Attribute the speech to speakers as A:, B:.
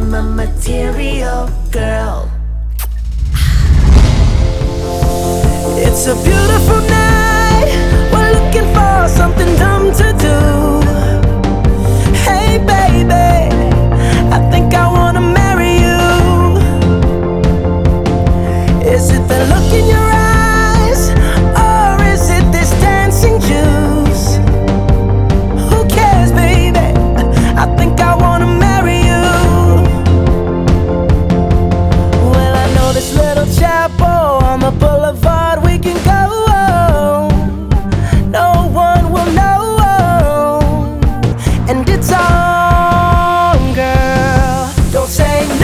A: I'm a material girl. It's a beautiful night. We're looking for something dumb to do. Hey baby, I think I wanna marry you. Is it the look in your eyes, or is it this dancing juice? Who cares, baby? I think I wanna marry you. Well, I know this little chapel on the boulevard we can go. No one will know, and it's on, girl. Don't say no.